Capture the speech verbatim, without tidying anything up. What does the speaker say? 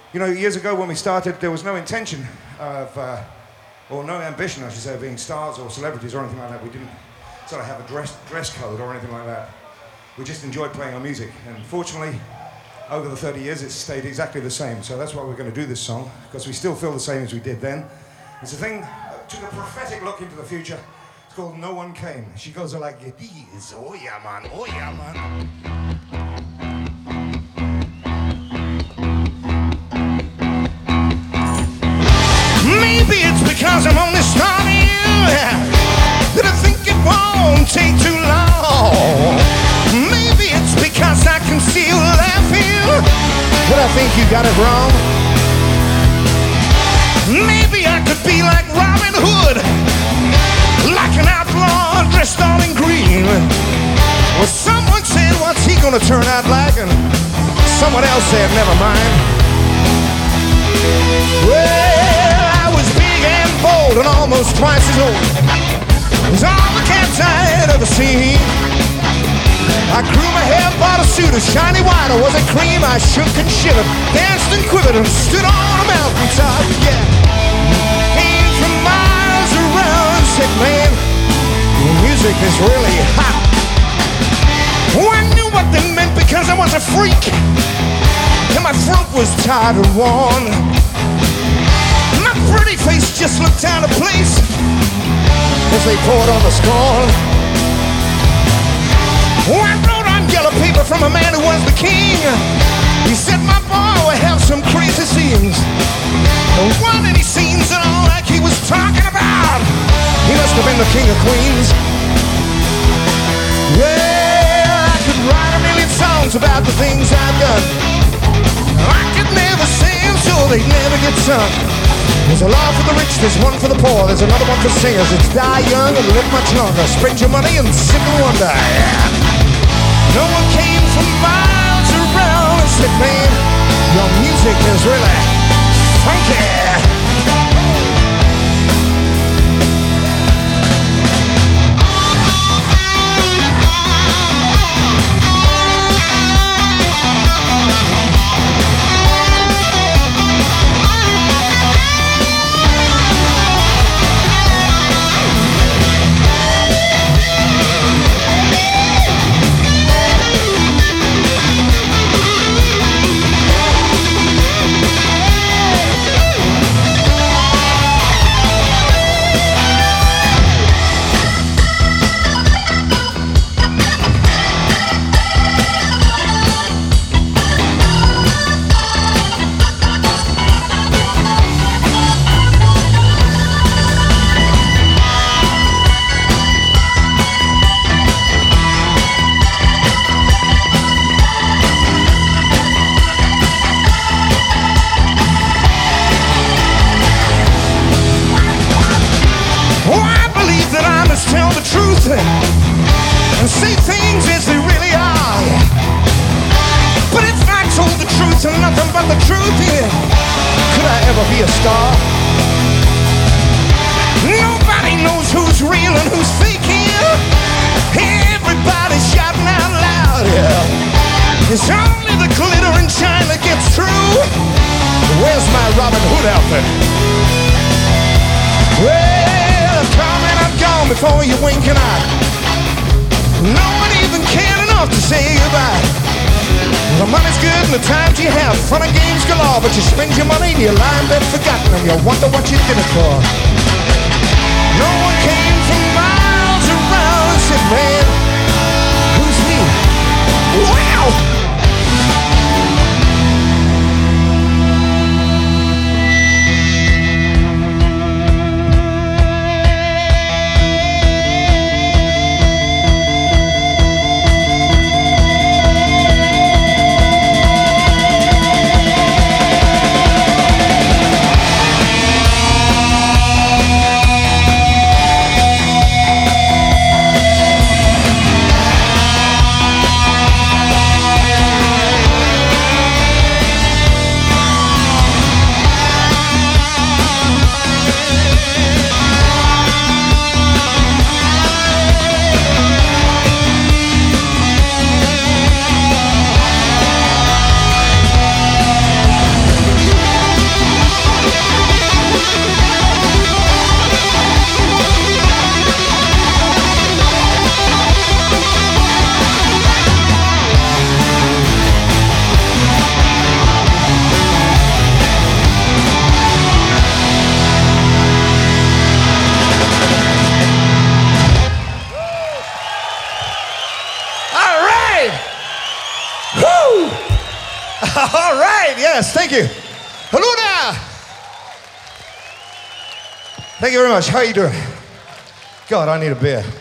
You know, years ago when we started, there was no intention of, uh, or no ambition, I should say, of being stars or celebrities or anything like that. We didn't sort of have a dress, dress code or anything like that. We just enjoyed playing our music. And fortunately, over the thirty years, it's stayed exactly the same. So that's why we're going to do this song, because we still feel the same as we did then. It's a thing, uh, took a prophetic look into the future. It's called No One Came. She goes like this. Oh yeah, man. Oh yeah, man. Maybe it's because I'm only starting that I think it won't take too long. Maybe it's because I can see you laughing, but I think you got it wrong. Maybe I could be like Robin Hood, like an outlaw dressed all in green. Well, someone said, what's he gonna turn out like? And someone else said, never mind. Well, I was big and bold and almost twice as old as all the cats I had ever seen. I grew my hair, bought a suit of shiny white, or was it cream? I shook and shivered, danced and quivered, and stood on a mountaintop, yeah. Came from miles around, said, man, the music is really hot. Oh, I knew what they meant because I was a freak, and my throat was tired and worn. My pretty face just looked out of place as they poured on the scorn. Oh, I wrote on yellow paper from a man who was the king. He said my boy will have some crazy scenes. There weren't any scenes at all like he was talking about. He must have been the king of queens. Well, I could write a million songs about the things I've done. I could never sing so they'd never get sung. There's a law for the rich, there's one for the poor, there's another one for singers. It's die young and live much longer. Spend your money and sit and wonder, yeah. No one came from miles around and said, man, your music is really funky. And say things as they really are. But if I told the truth and nothing but the truth, yeah, could I ever be a star? Nobody knows who's real and who's fake here. Everybody's shouting out loud, yeah. It's only the glitter and shine that gets through. Where's my Robin Hood outfit? Well, I'm coming, I'm gone before you wink an eye. No one even cared enough to say goodbye. The money's good and the times you have, fun and games galore, but you spend your money and you lie in bed forgotten and you wonder what you did it for. No one came from miles around and said, man, who's he? Wow! All right, yes, thank you. Hello now. Thank you very much. How are you doing? God, I need a beer.